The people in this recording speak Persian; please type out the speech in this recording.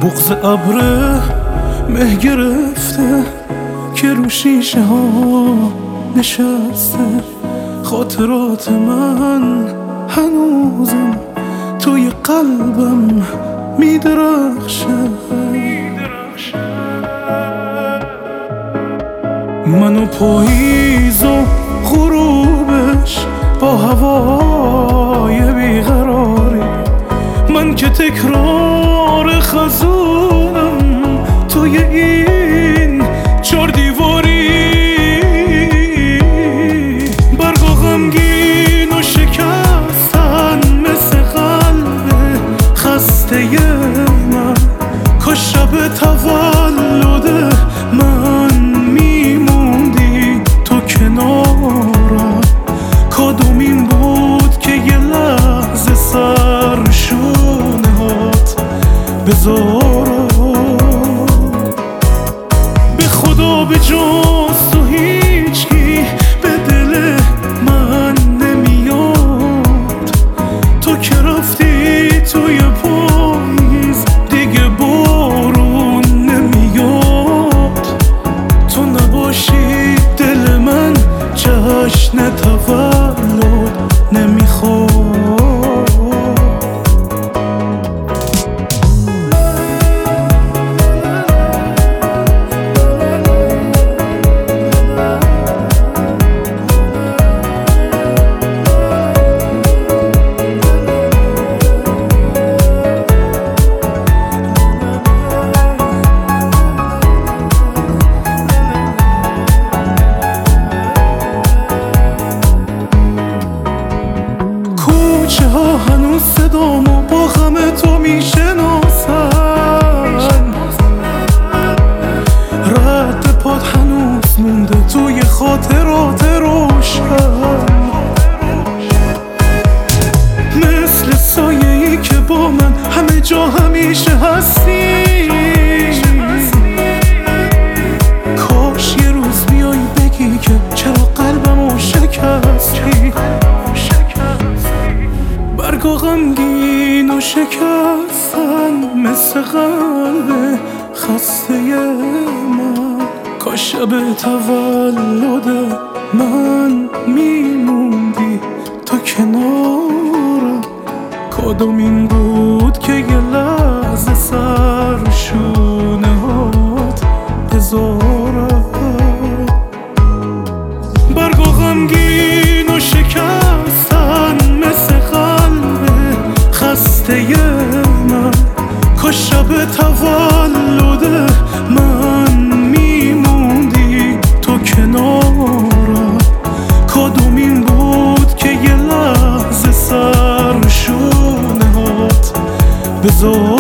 بغض ابر مه گرفته که رو شیشه ها نشسته. خاطرات من هنوزم توی قلبم میدرخشه. منو پاییز و غروبش با هوای بیقراری، من که تکرار خزونم توی این چار دیواری. برگا غمگین و شکستن مثل قلب خسته من. کاش شب تولد من میموندی تو کنارم. کدومین بود که یه لحظه سر شونه هات بذارم. به خدا به جز تو هیچکی به دل من نمیاد. تو که رفتی توی پاییز دیگه بارون نمیاد. تو نباشی دل من جشن تولد نمیخواد. کوچه ها هنوز صدامو با غم تو میشناسن. رد پاد هنوز مونده توی خاطرات روشن. مثل سایه‌ای که با من همه جا همیشه هستی. کاش یه روز بیای بگی که چرا قلبمو شکستی. برگا غمگین و شکستن مثل قلب خسته من. کاش شب تولد من میموندی تو کنارم. کدومین بود که یه لحظه سر شونه هات بذارم. برگا غمگین و شکستن مثل قلب خسته من. کاش شب تولد من میموندی تو کنارم. کدومین بود که یه لحظه سر شونه هات بذار.